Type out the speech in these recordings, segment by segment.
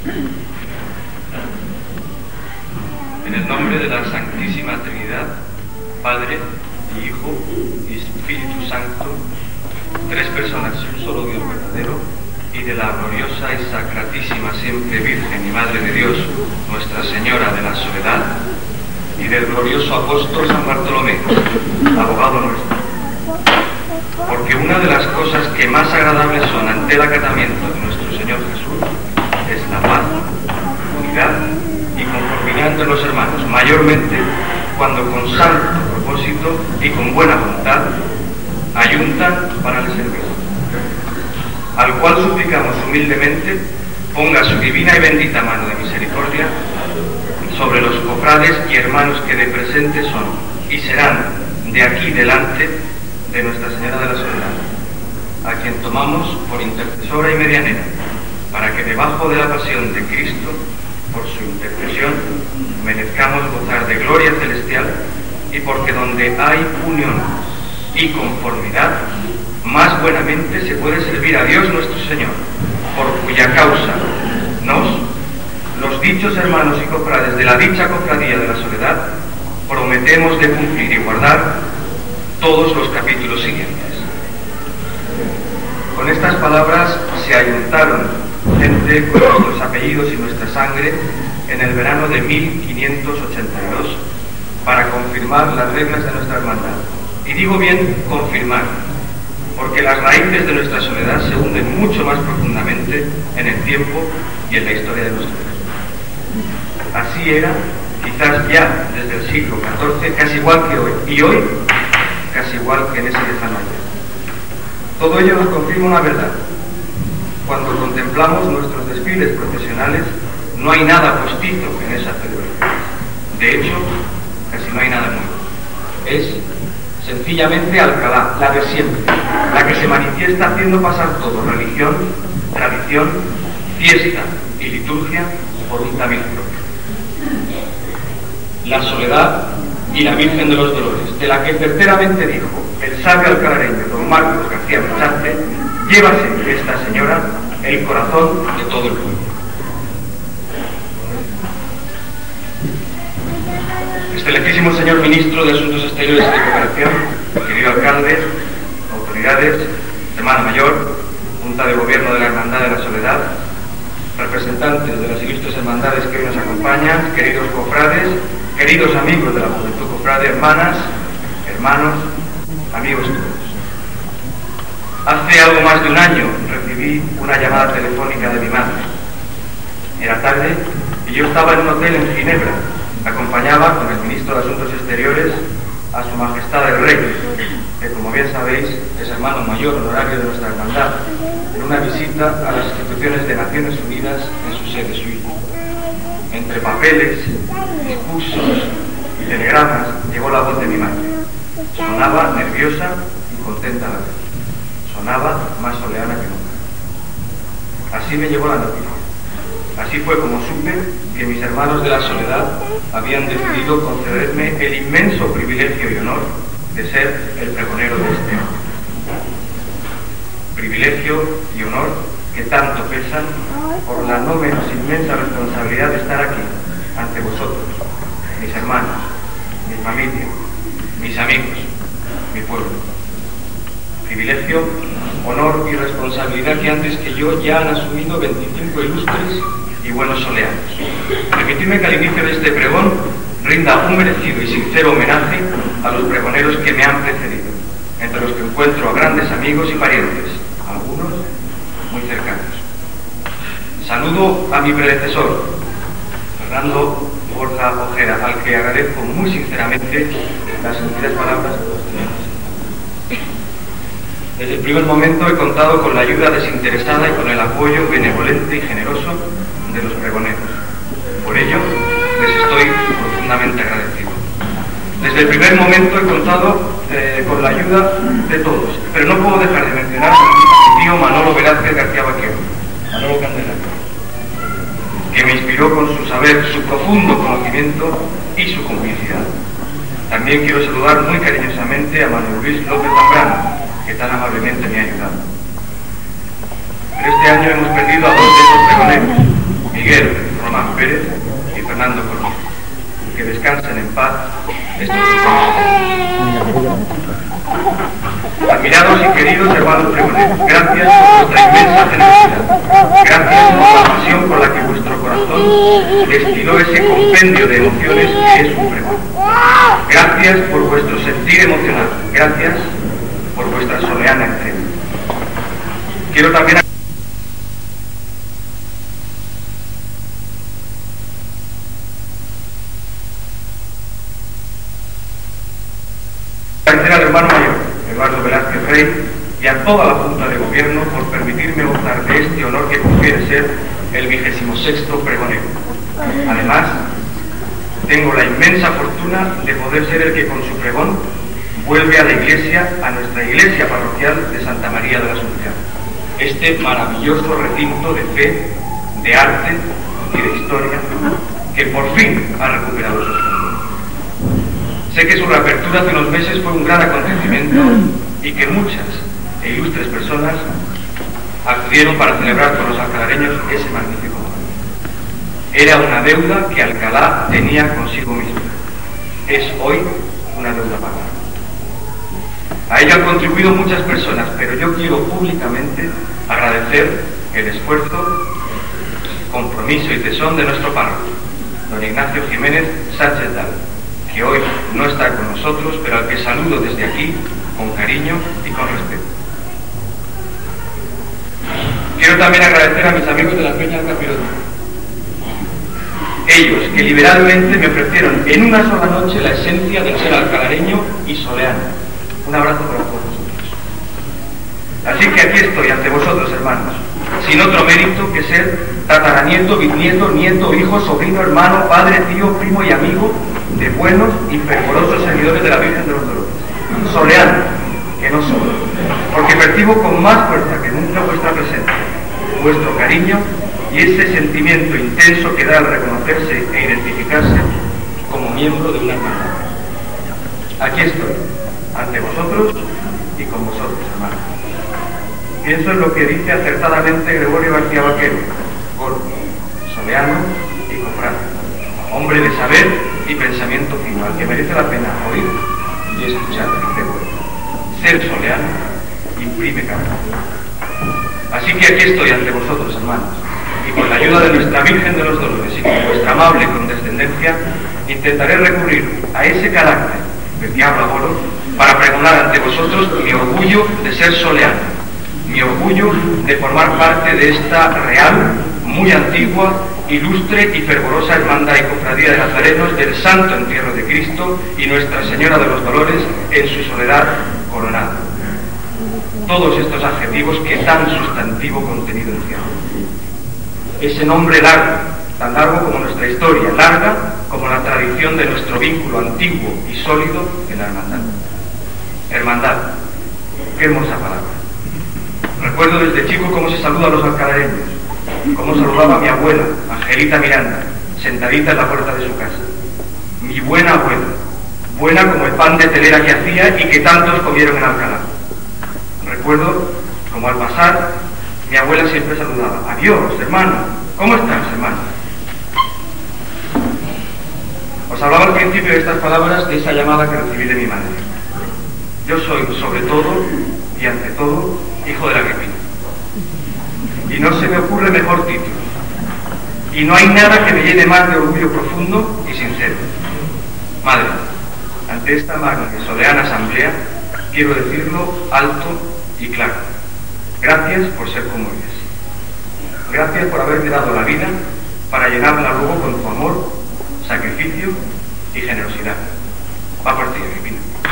En el nombre de la Santísima Trinidad, Padre, Hijo y Espíritu Santo, tres personas y un solo Dios verdadero, y de la gloriosa y sacratísima siempre Virgen y Madre de Dios, Nuestra Señora de la Soledad, y del glorioso apóstol San Bartolomé, abogado nuestro. Porque una de las cosas que más agradables son ante el acatamiento de nuestro Señor Jesús es la paz, unidad y conformidad entre los hermanos, mayormente cuando con santo propósito y con buena voluntad ayuntan para el servicio, al cual suplicamos humildemente ponga su divina y bendita mano de misericordia sobre los cofrades y hermanos que de presente son y serán de aquí delante de Nuestra Señora de la Soledad, a quien tomamos por intercesora y medianera, para que debajo de la pasión de Cristo, por su intercesión, merezcamos gozar de gloria celestial, y porque donde hay unión y conformidad, más buenamente se puede servir a Dios nuestro Señor, por cuya causa los dichos hermanos y cofrades de la dicha cofradía de la Soledad, prometemos de cumplir y guardar todos los capítulos siguientes. Con estas palabras se ayuntaron gente con nuestros apellidos y nuestra sangre en el verano de 1582 para confirmar las reglas de nuestra hermandad. Y digo bien confirmar, porque las raíces de nuestra soledad se hunden mucho más profundamente en el tiempo y en la historia de nuestro Jesús. Así era, quizás ya desde el siglo XIV, casi igual que hoy, y hoy casi igual que en ese lejano ayer. Todo ello nos confirma una verdad. Cuando contemplamos nuestros desfiles procesionales, no hay nada postizo en esa celebración. De hecho, casi no hay nada nuevo. Es sencillamente Alcalá, la de siempre, la que se manifiesta haciendo pasar todo, religión, tradición, fiesta y liturgia, por un tamiz propio. La Soledad y la Virgen de los Dolores, de la que certeramente dijo el sabio alcalareño don Marcos García Mechante: llévase esta señora el corazón de todo el pueblo. Excelentísimo señor Ministro de Asuntos Exteriores y de Cooperación, querido alcalde, autoridades, hermano mayor, Junta de Gobierno de la Hermandad de la Soledad, representantes de las ilustres hermandades que hoy nos acompañan, queridos cofrades, queridos amigos de la Juventud Cofrade, hermanas, hermanos, amigos todos. Hace algo más de un año recibí una llamada telefónica de mi madre. Era tarde y yo estaba en un hotel en Ginebra. Acompañaba con el Ministro de Asuntos Exteriores a Su Majestad el Rey, que como bien sabéis es hermano mayor honorario de nuestra hermandad, en una visita a las instituciones de Naciones Unidas en su sede suiza. Entre papeles, discursos y telegramas llegó la voz de mi madre. Sonaba nerviosa y contenta a la vez. Sonaba más soleana que nunca. Así me llegó la noticia. Así fue como supe que mis hermanos de la Soledad habían decidido concederme el inmenso privilegio y honor de ser el pregonero de este año. Privilegio y honor que tanto pesan por la no menos inmensa responsabilidad de estar aquí, ante vosotros, mis hermanos, mi familia, mis amigos, mi pueblo. Privilegio, honor y responsabilidad que antes que yo ya han asumido 25 ilustres y buenos soleanos. Permitidme que al inicio de este pregón rinda un merecido y sincero homenaje a los pregoneros que me han precedido, entre los que encuentro a grandes amigos y parientes, algunos muy cercanos. Saludo a mi predecesor, Fernando Borja Ojeda, al que agradezco muy sinceramente las sentidas palabras de los señores. Desde el primer momento he contado con la ayuda desinteresada y con el apoyo benevolente y generoso de los pregoneros. Por ello, les estoy profundamente agradecido. Desde el primer momento he contado con la ayuda de todos, pero no puedo dejar de mencionar a mi tío Manolo Velázquez García Vaquero, Manolo Candelario, que me inspiró con su saber, su profundo conocimiento y su complicidad. También quiero saludar muy cariñosamente a Manuel Luis López Zambrano, que tan amablemente me ha ayudado. Pero este año hemos perdido a dos de esos pregoneros, Miguel Miguel Román Pérez y Fernando Colón. Que descansen en paz estos dos. Admirados y queridos hermanos pregoneros, gracias por vuestra inmensa generosidad. Gracias por la pasión con la que vuestro corazón destiló ese compendio de emociones que es un pregón. Gracias por vuestro sentir emocional. Gracias por vuestra soleana entrega. Quiero también agradecer al hermano mayor, Eduardo Velázquez Rey, y a toda la Junta de Gobierno por permitirme gozar de este honor que confiere ser el 26º pregonero. Además, tengo la inmensa fortuna de poder ser el que con su pregón vuelve a la iglesia, a nuestra iglesia parroquial de Santa María de la Asunción. Este maravilloso recinto de fe, de arte y de historia que por fin ha recuperado su esplendor. Sé que su reapertura hace unos meses fue un gran acontecimiento y que muchas e ilustres personas acudieron para celebrar con los alcalareños ese magnífico momento. Era una deuda que Alcalá tenía consigo misma. Es hoy una deuda pagada. A ello han contribuido muchas personas, pero yo quiero públicamente agradecer el esfuerzo, compromiso y tesón de nuestro párroco, don Ignacio Jiménez Sánchez Dal, que hoy no está con nosotros, pero al que saludo desde aquí con cariño y con respeto. Quiero también agradecer a mis amigos de la Peña del Capirote. Ellos que liberalmente me ofrecieron en una sola noche la esencia del ser alcalareño y soleano. Un abrazo para todos vosotros. Así que aquí estoy ante vosotros, hermanos, sin otro mérito que ser tataranieto, bisnieto, nieto, hijo, sobrino, hermano, padre, tío, primo y amigo de buenos y fervorosos seguidores de la Virgen de los Dolores. Soleano, que no solo, porque percibo con más fuerza que nunca vuestra presencia, vuestro cariño y ese sentimiento intenso que da al reconocerse e identificarse como miembro de una hermandad. Aquí estoy, ante vosotros y con vosotros, hermanos. Pienso en lo que dice acertadamente Gregorio García Vaquero, gordo, soleano y cofrade, hombre de saber y pensamiento fino, al que merece la pena oír y escuchar, dice bueno. Ser soleano imprime carácter. Así que aquí estoy ante vosotros, hermanos, y con la ayuda de nuestra Virgen de los Dolores y con vuestra amable condescendencia, intentaré recurrir a ese carácter del diablo aboro para pregonar ante vosotros mi orgullo de ser soleano, mi orgullo de formar parte de esta real, muy antigua, ilustre y fervorosa hermandad y cofradía de nazarenos del Santo Entierro de Cristo y Nuestra Señora de los Dolores en su soledad coronada. Todos estos adjetivos que tan sustantivo contenido encierran. Ese nombre largo, tan largo como nuestra historia, larga como la tradición de nuestro vínculo antiguo y sólido en la hermandad. Hermandad, qué hermosa palabra. Recuerdo desde chico cómo se saluda a los alcalareños, cómo saludaba a mi abuela, Angelita Miranda, sentadita en la puerta de su casa. Mi buena abuela, buena como el pan de telera que hacía y que tantos comieron en Alcalá. Recuerdo como al pasar, mi abuela siempre saludaba: adiós, hermano, ¿cómo estás, hermano? Os hablaba al principio de estas palabras de esa llamada que recibí de mi madre. Yo soy, sobre todo y ante todo, hijo de la Agripina. Y no se me ocurre mejor título. Y no hay nada que me llene más de orgullo profundo y sincero. Madre, ante esta magna y soleana asamblea, quiero decirlo alto y claro. Gracias por ser como eres. Gracias por haberme dado la vida para llenarla luego con tu amor, sacrificio y generosidad. Va por ti, Agripina.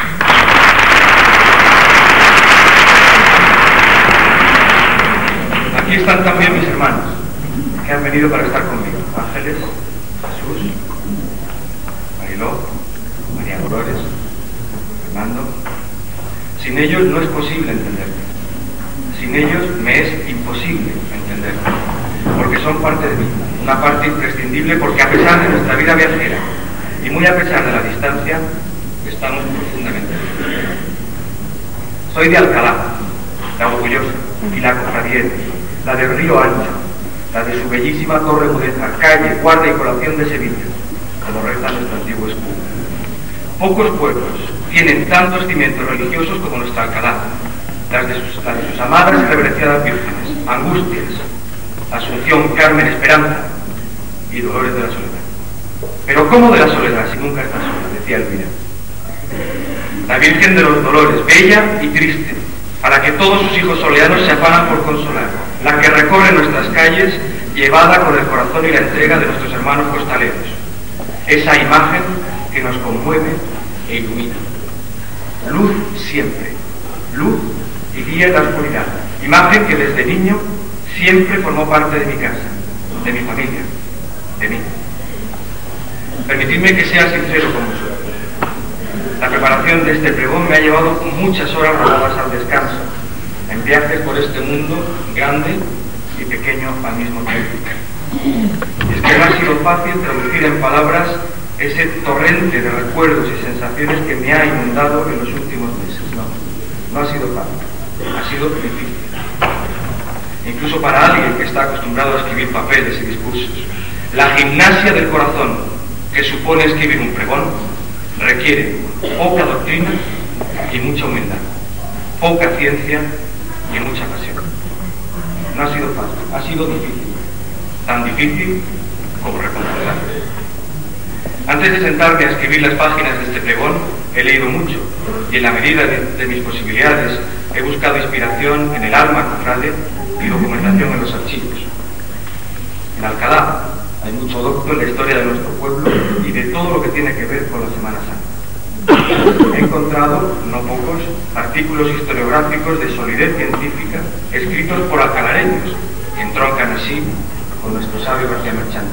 Aquí están también mis hermanos, que han venido para estar conmigo. Ángeles, Jesús, Mariló, María Dolores, Fernando. Sin ellos no es posible entenderme. Sin ellos me es imposible entenderme. Porque son parte de mí, una parte imprescindible, porque a pesar de nuestra vida viajera y muy a pesar de la distancia, estamos profundamente unidos. Soy de Alcalá, la orgullosa y la cofradía, la del Río Ancho, la de su bellísima torre mudéjar, calle, guardia y colación de Sevilla, como reza nuestro antiguo escudo. Pocos pueblos tienen tantos cimientos religiosos como nuestra Alcalá, las de sus amadas y reverenciadas vírgenes, Angustias, Asunción, Carmen, Esperanza y Dolores de la Soledad. Pero ¿cómo de la soledad si nunca está sola?, decía Elvira. La Virgen de los Dolores, bella y triste, a la que todos sus hijos soleanos se afanan por consolar, la que recorre nuestras calles llevada con el corazón y la entrega de nuestros hermanos costaleros. Esa imagen que nos conmueve e ilumina. Luz siempre, luz y guía en la oscuridad. Imagen que desde niño siempre formó parte de mi casa, de mi familia, de mí. Permitidme que sea sincero con vosotros. La preparación de este pregón me ha llevado muchas horas rodadas al descanso, en viajes por este mundo grande y pequeño al mismo tiempo. Es que no ha sido fácil traducir en palabras ese torrente de recuerdos y sensaciones que me ha inundado en los últimos meses. No ha sido fácil, ha sido difícil. Incluso para alguien que está acostumbrado a escribir papeles y discursos, la gimnasia del corazón que supone escribir un pregón requiere poca doctrina y mucha humildad, poca ciencia y mucha pasión. No ha sido fácil, ha sido difícil, tan difícil como reconciliarse. Antes de sentarme a escribir las páginas de este pregón, he leído mucho y en la medida de mis posibilidades he buscado inspiración en el alma cofrade y documentación en los archivos. En Alcalá hay mucho docto en la historia de nuestro pueblo y de todo lo que tiene que ver con la Semana Santa. He encontrado, no pocos, artículos historiográficos de solidez científica escritos por alcalareños que entroncan así con nuestro sabio García Merchante.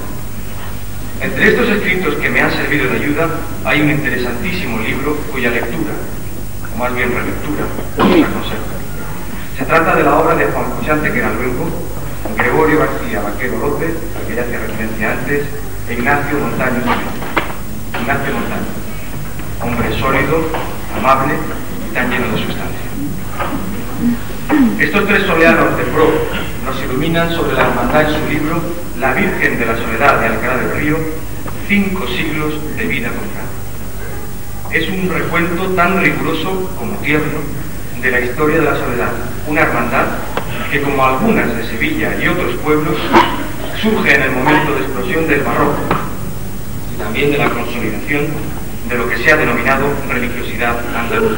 Entre estos escritos que me han servido de ayuda hay un interesantísimo libro cuya lectura, o más bien relectura, os aconsejo. Se trata de la obra de Juan José Antequera Luengo, Gregorio García Vaquero López, al que ya hacía referencia antes, e Ignacio Montaño Jiménez. Ignacio Montaño, hombre sólido, amable y tan lleno de sustancia. Estos tres soleanos de pro nos iluminan sobre la hermandad en su libro La Virgen de la Soledad de Alcalá del Río, 5 siglos de vida cofrade. Es un recuento tan riguroso como tierno de la historia de la soledad, una hermandad que, como algunas de Sevilla y otros pueblos, surge en el momento de explosión del barroco y también de la consolidación de lo que se ha denominado religiosidad andaluza.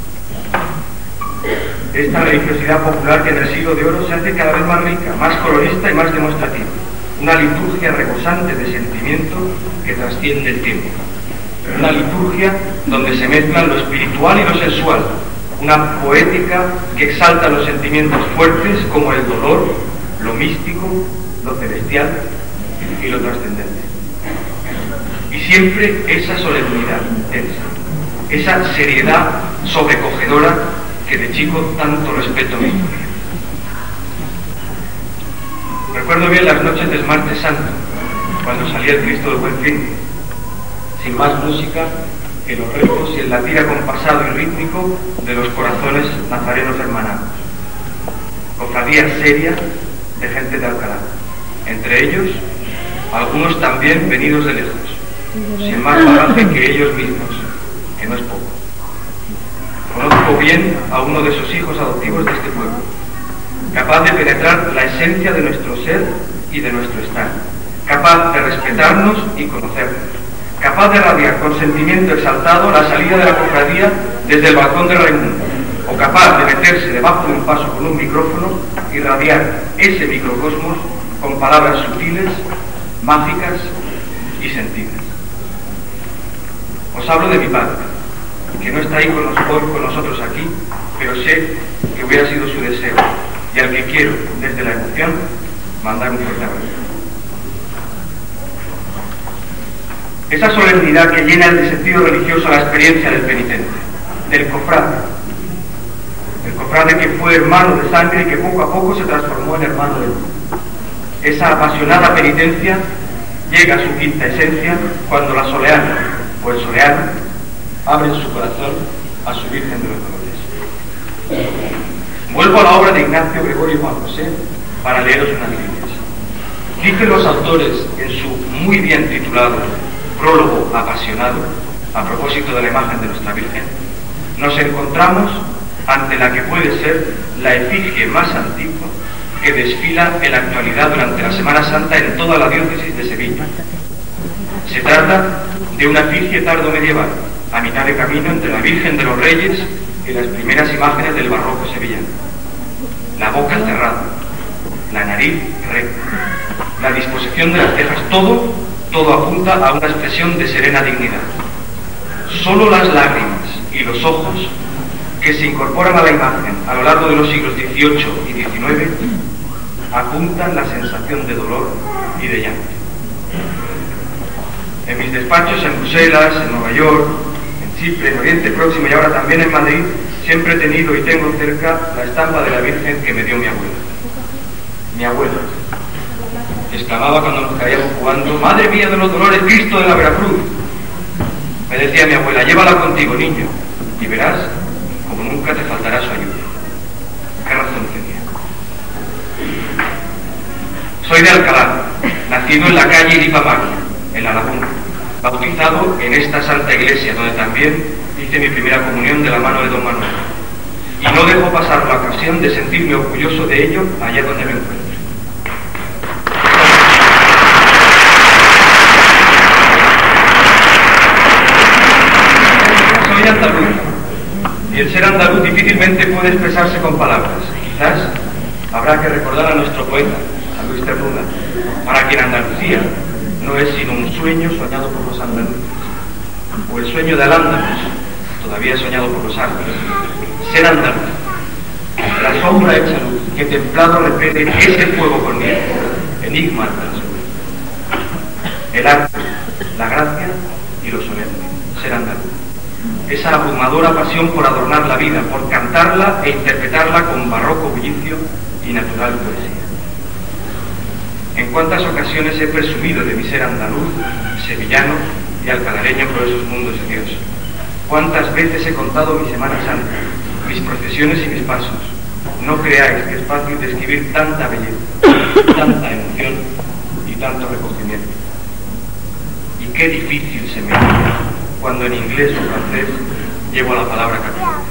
Esta religiosidad popular que en el siglo de oro se hace cada vez más rica, más colorista y más demostrativa, una liturgia rebosante de sentimiento que trasciende el tiempo, una liturgia donde se mezclan lo espiritual y lo sensual, una poética que exalta los sentimientos fuertes como el dolor, lo místico, lo celestial y lo trascendente. Y siempre esa solemnidad intensa, esa seriedad sobrecogedora que de chico tanto respeto me imponía. Recuerdo bien las noches del Martes Santo, cuando salía el Cristo del Buen Fin, sin más música que los rezos y el latir acompasado y rítmico de los corazones nazarenos hermanados. Cofradía seria de gente de Alcalá, entre ellos algunos también venidos de lejos, sin más bagaje que ellos mismos, que no es poco. Conozco bien a uno de sus hijos adoptivos de este pueblo, capaz de penetrar la esencia de nuestro ser y de nuestro estar, capaz de respetarnos y conocernos, capaz de radiar con sentimiento exaltado la salida de la cofradía desde el balcón de Raimundo, o capaz de meterse debajo de un paso con un micrófono y radiar ese microcosmos con palabras sutiles, mágicas y sentidas. Os hablo de mi padre, que no está ahí con nosotros aquí, pero sé que hubiera sido su deseo, y al que quiero, desde la emoción, mandar un fuerte abrazo. Esa solemnidad que llena de sentido religioso la experiencia del penitente, del cofrade. El cofrade que fue hermano de sangre y que poco a poco se transformó en hermano de luz. Esa apasionada penitencia llega a su quinta esencia cuando la soleana o el soleano abren su corazón a su Virgen de los Dolores. Vuelvo a la obra de Ignacio, Gregorio y Juan José para leeros unas líneas. Dicen los autores en su muy bien titulado prólogo apasionado, a propósito de la imagen de nuestra Virgen, nos encontramos ante la que puede ser la efigie más antigua que desfila en la actualidad durante la Semana Santa en toda la diócesis de Sevilla. Se trata de una efigie tardo-medieval, a mitad de camino entre la Virgen de los Reyes y las primeras imágenes del barroco sevillano. La boca cerrada, la nariz recta, la disposición de las cejas, todo apunta a una expresión de serena dignidad. Solo las lágrimas y los ojos que se incorporan a la imagen a lo largo de los siglos XVIII y XIX apuntan la sensación de dolor y de llanto. En mis despachos en Bruselas, en Nueva York, en Chipre, en Oriente Próximo y ahora también en Madrid, siempre he tenido y tengo cerca la estampa de la Virgen que me dio mi abuela. Mi abuela exclamaba cuando nos caíamos jugando: ¡Madre mía de los dolores, Cristo de la Veracruz! Me decía mi abuela: llévala contigo, niño, y verás como nunca te faltará su ayuda. ¿Qué razón tenía? Soy de Alcalá, nacido en la calle Iripa-Maquia, en La Laguna, bautizado en esta santa iglesia, donde también hice mi primera comunión de la mano de don Manuel. Y no dejo pasar la ocasión de sentirme orgulloso de ello allá donde me encuentro. Soy andaluz, y el ser andaluz difícilmente puede expresarse con palabras. Quizás habrá que recordar a nuestro poeta, a Luis Cernuda, para quien Andalucía no es sino un sueño soñado por los andaluces, o el sueño de Al-Ándalus, todavía soñado por los árabes. Ser andaluz, la sombra hecha luz, que templado repele ese fuego con nieve, enigma andaluz. El arte, la gracia y lo solemne, ser andaluz. Esa abrumadora pasión por adornar la vida, por cantarla e interpretarla con barroco bullicio y natural poesía. En cuántas ocasiones he presumido de mi ser andaluz, sevillano y alcalareño por esos mundos de Dios. Cuántas veces he contado mi Semana Santa, mis procesiones y mis pasos. No creáis que es fácil describir tanta belleza, tanta emoción y tanto recogimiento. Y qué difícil se me hace cuando en inglés o francés llevo la palabra católica.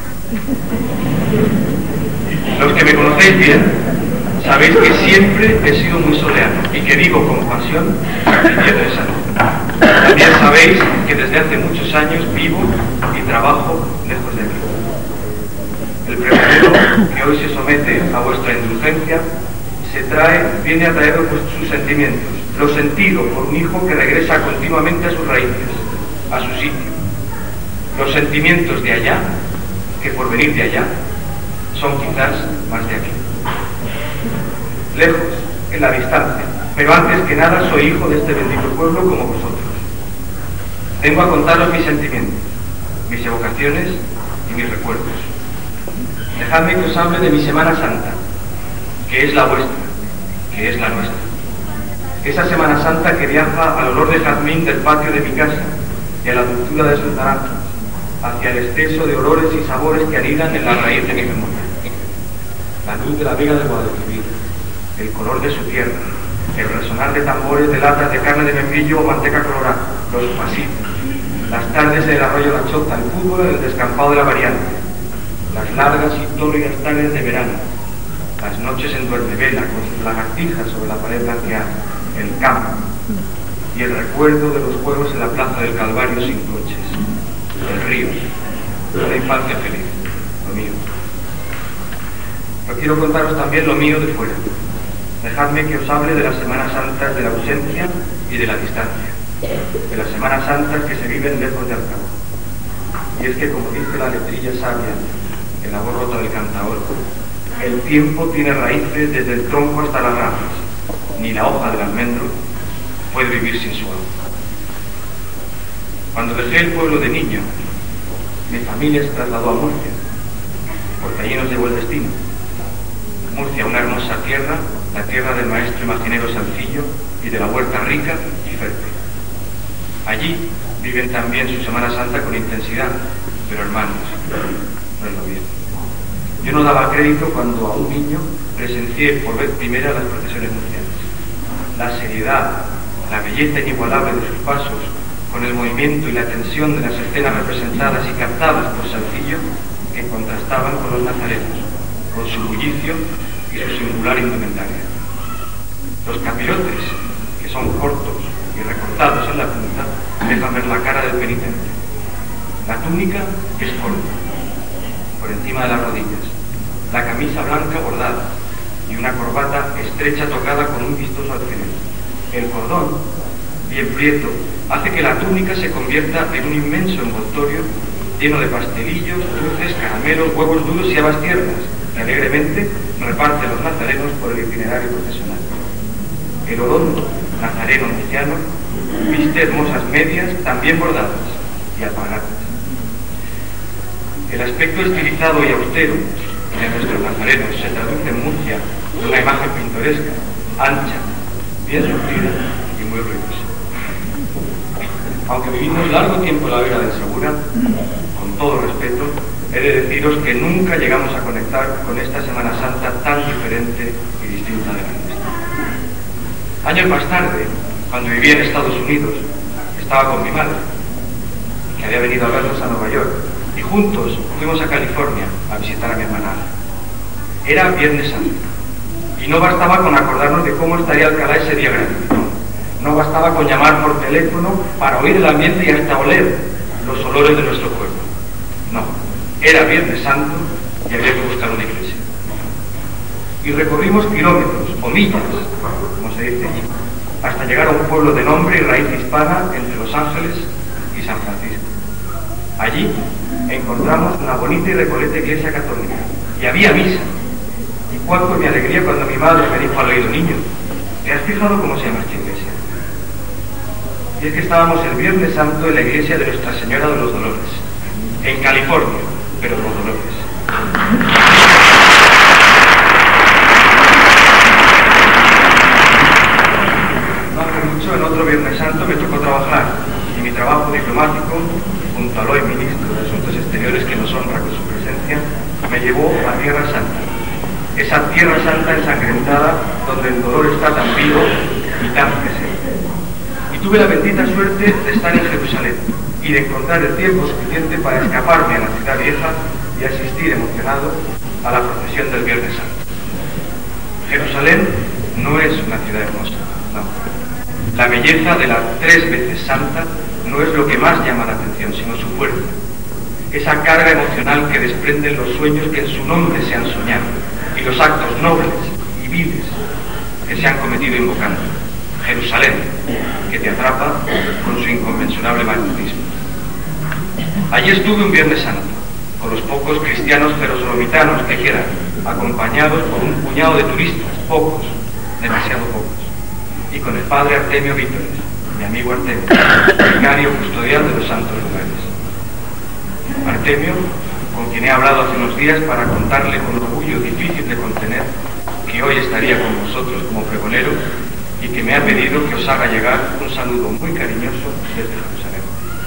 Los que me conocéis bien sabéis que siempre he sido muy soleado y que digo con pasión viviendo en salud. También sabéis que desde hace muchos años vivo y trabajo lejos de aquí. El pregonero que hoy se somete a vuestra indulgencia viene a traeros sus sentimientos, los sentidos por un hijo que regresa continuamente a sus raíces, a su sitio. Los sentimientos de allá, que por venir de allá, son quizás más de aquí. Lejos, en la distancia, pero antes que nada soy hijo de este bendito pueblo como vosotros. Vengo a contaros mis sentimientos, mis evocaciones y mis recuerdos. Dejadme que os hable de mi Semana Santa, que es la vuestra, que es la nuestra. Esa Semana Santa que viaja al olor de jazmín del patio de mi casa y a la dulzura de sus naranjas, hacia el exceso de olores y sabores que anidan en la raíz de mi memoria. La luz de la Vega de Guadalquivir, el color de su tierra, el resonar de tambores de latas de carne de membrillo o manteca colorada, los pasitos, las tardes en el arroyo La Chota, el fútbol en el descampado de la Variante, las largas y tóridas tardes de verano, las noches en Duermevela con sus lagartijas sobre la pared blanqueada, el campo y el recuerdo de los juegos en la plaza del Calvario sin coches, el río, la infancia feliz, lo mío. Pero quiero contaros también lo mío de fuera. Dejadme que os hable de las Semanas Santas de la ausencia y de la distancia, de las Semanas Santas que se viven lejos de Alcalá. Y es que, como dice la letrilla sabia en la voz rota del cantaor, el tiempo tiene raíces desde el tronco hasta las ramas, ni la hoja del almendro puede vivir sin su agua. Cuando dejé el pueblo de niño, mi familia se trasladó a Murcia, porque allí nos llevó el destino. Murcia, una hermosa tierra, la tierra del maestro imaginero Salcillo y de la huerta rica y fértil. Allí viven también su Semana Santa con intensidad, pero hermanos, no es lo mismo. Yo no daba crédito cuando a un niño presencié por vez primera las procesiones murcianas. la seriedad, la belleza inigualable de sus pasos, con el movimiento y la tensión de las escenas representadas y captadas por Salzillo, que contrastaban con los nazarenos, con su bullicio y su singular indumentaria. Los capirotes, que son cortos y recortados en la punta, dejan ver la cara del penitente. La túnica es corta, por encima de las rodillas, la camisa blanca bordada y una corbata estrecha tocada con un vistoso alfiler. El cordón, bien prieto, hace que la túnica se convierta en un inmenso envoltorio lleno de pastelillos, dulces, caramelos, huevos duros y habas tiernas, que alegremente reparten los nazarenos por el itinerario procesional. El orondo nazareno anciano viste hermosas medias también bordadas y alpargatas. El aspecto estilizado y austero de nuestros nazarenos se traduce en Murcia en una imagen pintoresca, ancha, bien surtida y muy ruidosa. Aunque vivimos largo tiempo en la Vera del Segura, con todo respeto, he de deciros que nunca llegamos a conectar con esta Semana Santa tan diferente y distinta de la nuestra. Años más tarde, cuando vivía en Estados Unidos, estaba con mi madre, que había venido a vernos a Nueva York, y juntos fuimos a California a visitar a mi hermana. Era Viernes Santo, y no bastaba con acordarnos de cómo estaría Alcalá ese día grande. No bastaba con llamar por teléfono para oír el ambiente y hasta oler los olores de nuestro pueblo. No, era Viernes Santo y había que buscar una iglesia. Y recorrimos kilómetros o millas, como se dice allí, hasta llegar a un pueblo de nombre y raíz hispana entre Los Ángeles y San Francisco. Allí encontramos una bonita y recoleta iglesia católica y había misa. ¿Y cuál fue mi alegría cuando mi madre me dijo al oído: niño, ¿te has fijado cómo se llama esta iglesia? Y es que estábamos el Viernes Santo en la iglesia de Nuestra Señora de los Dolores, en California, pero con Dolores. No hace mucho, en otro Viernes Santo, me tocó trabajar, y mi trabajo diplomático, junto al hoy ministro de Asuntos Exteriores que nos honra con su presencia, me llevó a Tierra Santa. Esa Tierra Santa ensangrentada donde el dolor está tan vivo y tan presente. Y tuve la bendita suerte de estar en Jerusalén y de encontrar el tiempo suficiente para escaparme a la ciudad vieja y asistir emocionado a la procesión del Viernes Santo. Jerusalén no es una ciudad hermosa, no. La belleza de la 3 veces santa no es lo que más llama la atención, sino su fuerza. Esa carga emocional que desprenden los sueños que en su nombre se han soñado y los actos nobles y viles que se han cometido invocando. Jerusalén, que te atrapa con su inconmensurable magnetismo. Allí estuve un Viernes Santo, con los pocos cristianos jerosolimitanos que quedan, acompañados por un puñado de turistas, pocos, demasiado pocos, y con el padre Artemio Vítores, mi amigo Artemio, vicario custodial de los santos lugares. Artemio, con quien he hablado hace unos días para contarle con orgullo difícil de contener que hoy estaría con vosotros como pregonero y que me ha pedido que os haga llegar un saludo muy cariñoso desde Jerusalén.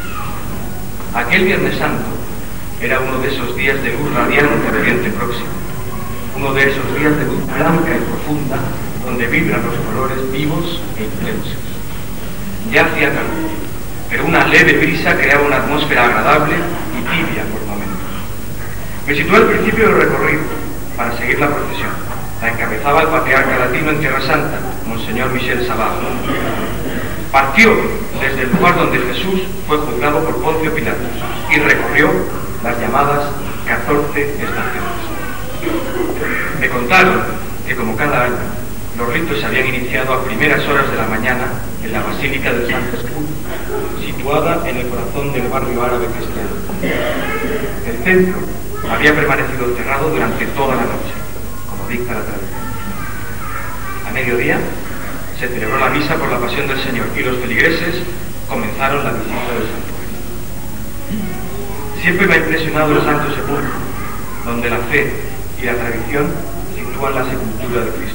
Aquel Viernes Santo era uno de esos días de luz radiante de Oriente Próximo, uno de esos días de luz blanca y profunda donde vibran los colores vivos e intensos. Ya hacía calor, pero una leve brisa creaba una atmósfera agradable y tibia por momentos. Me situé al principio del recorrido para seguir la procesión. La encabezaba el patriarca latino en Tierra Santa, Monseñor Michel Sabat. Partió desde el lugar donde Jesús fue juzgado por Poncio Pilatos y recorrió las llamadas 14 estaciones. Me contaron que, como cada año, los ritos se habían iniciado a primeras horas de la mañana en la Basílica del Santo Sepulcro, situada en el corazón del barrio árabe cristiano. El templo había permanecido cerrado durante toda la noche, como dicta la tradición. A mediodía se celebró la misa por la Pasión del Señor y los feligreses comenzaron la visita del santuario. Siempre me ha impresionado el Santo Sepulcro, donde la fe y la tradición sitúan la sepultura de Cristo.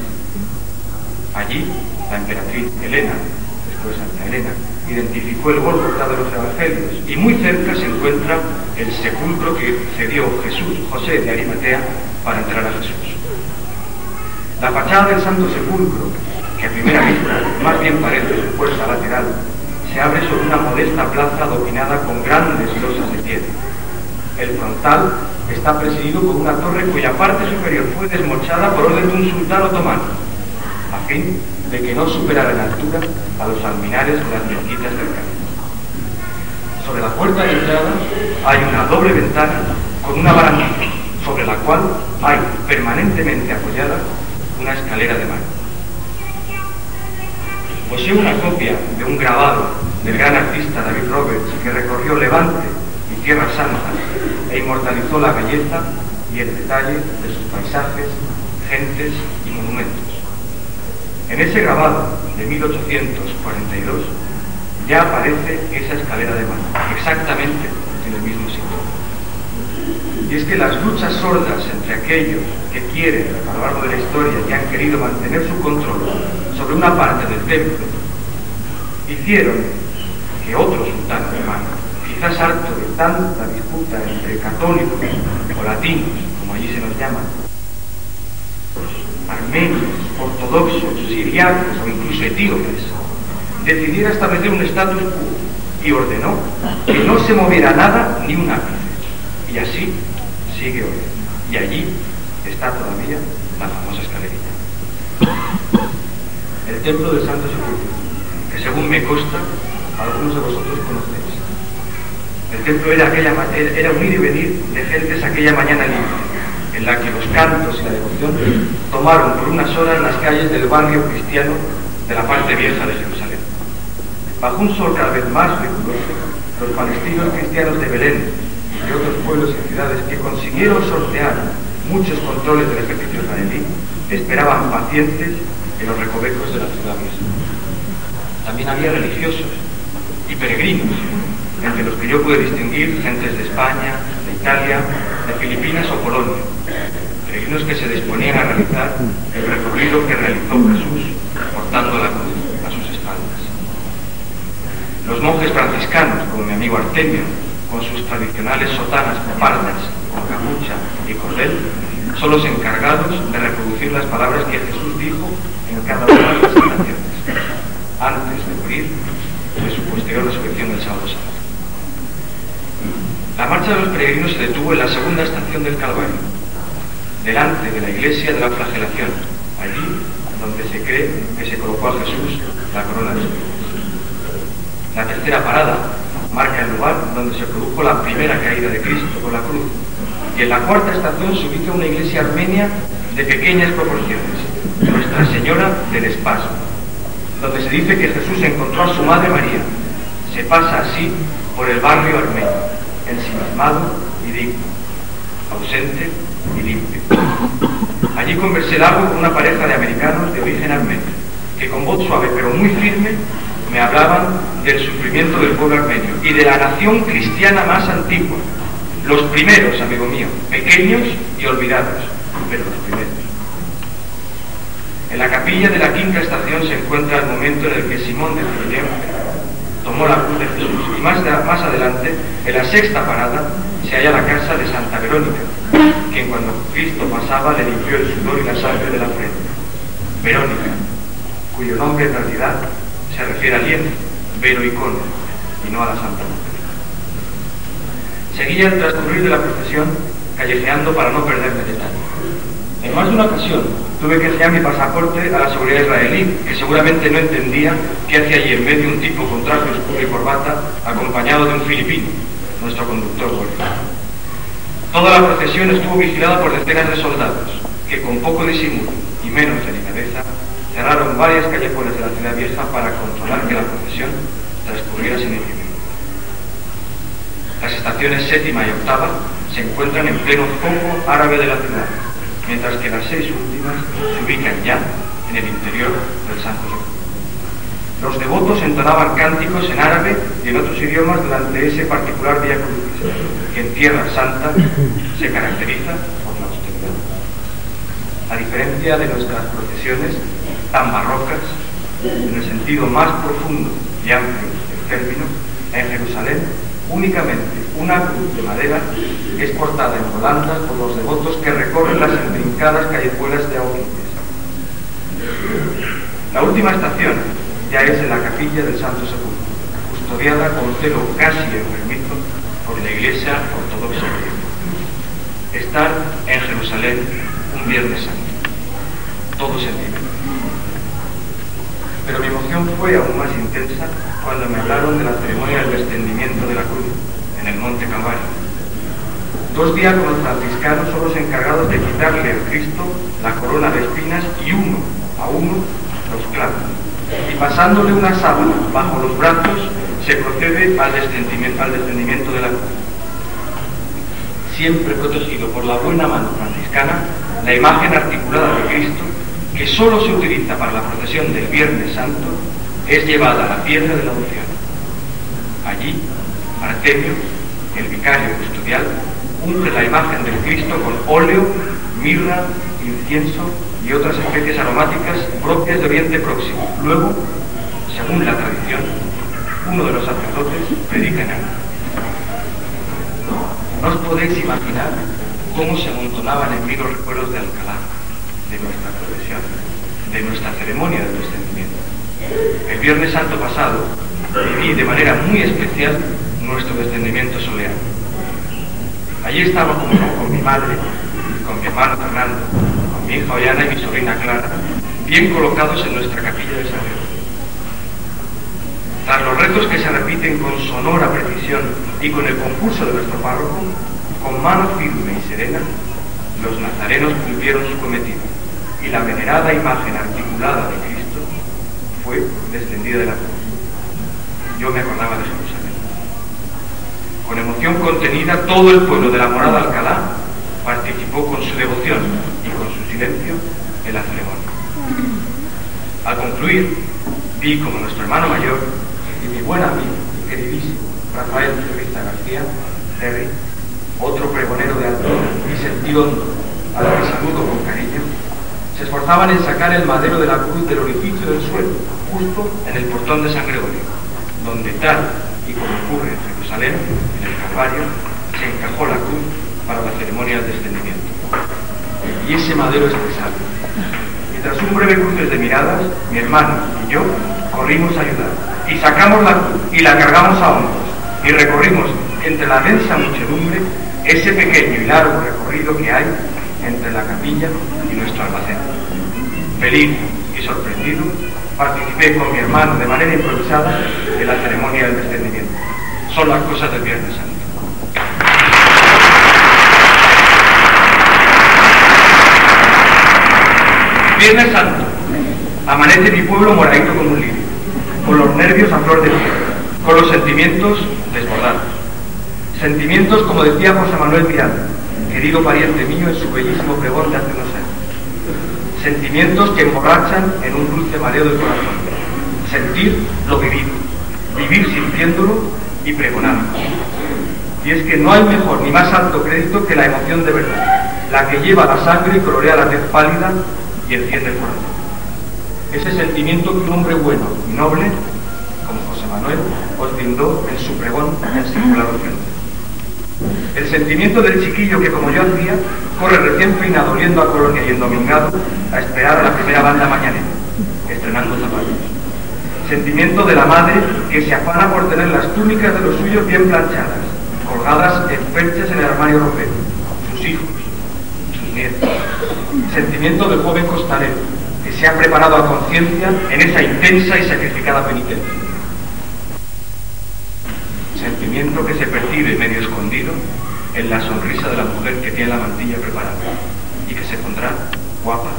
Allí, la emperatriz Helena, después Santa Helena, identificó el Gólgota de los Evangelios y muy cerca se encuentra el sepulcro que cedió José de Arimatea para entrar a Jesús. La fachada del Santo Sepulcro, que a primera vista más bien parece su puerta lateral, se abre sobre una modesta plaza dominada con grandes losas de piedra. El frontal está presidido por una torre cuya parte superior fue desmochada por orden de un sultán otomano, a fin de que no superara en altura a los alminares de las mezquitas cercanas. Sobre la puerta de entrada hay una doble ventana con una barandilla, sobre la cual hay permanentemente apoyada una escalera de mármol. Posee una copia de un grabado del gran artista David Roberts, que recorrió Levante y Tierra Santa e inmortalizó la belleza y el detalle de sus paisajes, gentes y monumentos. En ese grabado de 1842 ya aparece esa escalera de mármol, exactamente en el mismo sitio. Y es que las luchas sordas entre aquellos que quieren, a lo largo de la historia, y han querido mantener su control sobre una parte del templo, hicieron que otro sultán alemán, quizás harto de tanta disputa entre católicos o latinos, como allí se nos llaman, armenios, ortodoxos, siriacos o incluso etíopes, decidiera establecer un status quo y ordenó que no se moviera nada ni un ápice. Y así sigue hoy. Y allí está todavía la famosa escalerita. El templo del Santo Sepulcro, que según me consta, algunos de vosotros conocéis. El templo era un ir y venir de gentes aquella mañana libre, en la que los cantos y la devoción tomaron por unas horas las calles del barrio cristiano de la parte vieja de Jerusalén. Bajo un sol cada vez más riguroso, los palestinos cristianos de Belén y otros pueblos y ciudades que consiguieron sortear muchos controles del ejército israelí esperaban pacientes en los recovecos de la ciudad misma. También había religiosos y peregrinos, entre los que yo pude distinguir gentes de España, de Italia, de Filipinas o Polonia, peregrinos que se disponían a realizar el recorrido que realizó Jesús portando la cruz a sus espaldas. Los monjes franciscanos, como mi amigo Artemio, con sus tradicionales sotanas pardas, con capucha y cordel, son los encargados de reproducir las palabras que Jesús dijo en cada una de las estaciones, antes de morir de su posterior resurrección del sábado santo. La marcha de los peregrinos se detuvo en la segunda estación del Calvario, delante de la iglesia de la Flagelación, allí donde se cree que se colocó a Jesús la corona de espinas. La tercera parada marca el lugar donde se produjo la primera caída de Cristo por la cruz, y en la cuarta estación se ubica una iglesia armenia de pequeñas proporciones, Nuestra Señora del Espasmo, donde se dice que Jesús encontró a su madre María. Se pasa así por el barrio armenio, ensimismado y digno, ausente y limpio. Allí conversé largo con una pareja de americanos de origen armenio, que con voz suave pero muy firme me hablaban del sufrimiento del pueblo armenio y de la nación cristiana más antigua. Los primeros, amigo mío, pequeños y olvidados, pero los primeros. En la capilla de la quinta estación se encuentra el momento en el que Simón de Cirene tomó la cruz de Jesús, y más adelante, en la sexta parada, se halla la casa de Santa Verónica, quien cuando Cristo pasaba le limpió el sudor y la sangre de la frente. Verónica, cuyo nombre en realidad se refiere al lienzo, Vero Icono, y no a la Santa Mujer. Seguía el transcurrir de la procesión, callejeando para no perderme detalle. En más de una ocasión tuve que enseñar mi pasaporte a la seguridad israelí, que seguramente no entendía qué hacía allí en medio un tipo con traje oscuro y corbata, acompañado de un filipino, nuestro conductor guardia. Toda la procesión estuvo vigilada por decenas de soldados, que con poco disimulo y menos delicadeza cerraron varias callejuelas de la ciudad vieja para controlar que la procesión transcurriera sin incidente. Las estaciones séptima y octava se encuentran en pleno foco árabe de la ciudad, mientras que las 6 últimas se ubican ya en el interior del Santo Sepulcro. Los devotos entonaban cánticos en árabe y en otros idiomas durante ese particular Vía Crucis, que en Tierra Santa se caracteriza por la austeridad. A diferencia de nuestras procesiones tan barrocas, en el sentido más profundo y amplio del término, en Jerusalén únicamente una cruz de madera es portada en volandas por los devotos que recorren las intrincadas callejuelas de adoquines. La última estación, ya es en la capilla del Santo Sepulcro, custodiada con celo casi enfermizo por la Iglesia Ortodoxa. Estar en Jerusalén un Viernes Santo, todo sentimiento. Pero mi emoción fue aún más intensa cuando me hablaron de la ceremonia del descendimiento de la cruz en el Monte Calvario. 2 diáconos franciscanos son los encargados de quitarle al Cristo la corona de espinas y uno a uno los clavos. Y pasándole una sábana bajo los brazos se procede al descendimiento de la cruz. Siempre protegido por la buena mano franciscana, la imagen articulada de Cristo, que solo se utiliza para la procesión del Viernes Santo, es llevada a la piedra de la unción. Allí, Artemio, el vicario custodial, unge la imagen del Cristo con óleo, mirra, incienso y otras especies aromáticas propias de Oriente Próximo. Luego, según la tradición, uno de los sacerdotes predica en él. No os podéis imaginar cómo se amontonaban en mí los recuerdos de Alcalá, de nuestra procesión, de nuestra ceremonia de descendimiento. El Viernes Santo pasado viví de manera muy especial nuestro descendimiento soleado. Allí estaba con mi madre, con mi hermano Fernando, con mi hija Ollana y mi sobrina Clara, bien colocados en nuestra capilla de San Diego. Tras los retos que se repiten con sonora precisión y con el concurso de nuestro párroco, con mano firme y serena, los nazarenos cumplieron su cometido y la venerada imagen articulada de Cristo fue descendida de la cruz. Yo me acordaba de Jerusalén. Con emoción contenida, todo el pueblo de la morada Alcalá participó con su devoción y con su silencio en la ceremonia. Al concluir, vi como nuestro hermano mayor y mi buen amigo y queridísimo Rafael Cervista García, Terry, otro pregonero de alto y sentido hondo, al que saludo con cariño, se esforzaban en sacar el madero de la cruz del orificio del suelo, justo en el portón de San Gregorio, donde tal y como ocurre en Jerusalén, en el Calvario, se encajó la cruz para la ceremonia del descendimiento. Y ese madero es pesado. Y tras un breve cruce de miradas, mi hermano y yo corrimos a ayudar, y sacamos la cruz y la cargamos a hombros, y recorrimos entre la densa muchedumbre ese pequeño y largo recorrido que hay entre la capilla y nuestro almacén. Feliz y sorprendido, participé con mi hermano de manera improvisada en la ceremonia del descendimiento. Son las cosas del Viernes Santo. Viernes Santo. Amanece mi pueblo moradito como un lirio, con los nervios a flor de piel, con los sentimientos desbordados. Sentimientos, como decía José Manuel Miranda, querido pariente mío en su bellísimo pregón de hace unos años. Sentimientos que emborrachan en un dulce mareo del corazón. Sentir lo vivido, vivir sintiéndolo y pregonarlo. Y es que no hay mejor ni más alto crédito que la emoción de verdad, la que lleva la sangre y colorea la tez pálida y enciende el corazón. Ese sentimiento que un hombre bueno y noble, como José Manuel, os brindó en su pregón en singular ofrenda. El sentimiento del chiquillo que, como yo hacía, corre recién peinado oliendo a colonia y endomingado a esperar a la primera banda mañanera, estrenando zapatos. Sentimiento de la madre que se afana por tener las túnicas de los suyos bien planchadas, colgadas en perchas en el armario ropero, sus hijos, sus nietos. Sentimiento del joven costalero que se ha preparado a conciencia en esa intensa y sacrificada penitencia. Sentimiento que se percibe medio escondido en la sonrisa de la mujer que tiene la mantilla preparada y que se pondrá guapa.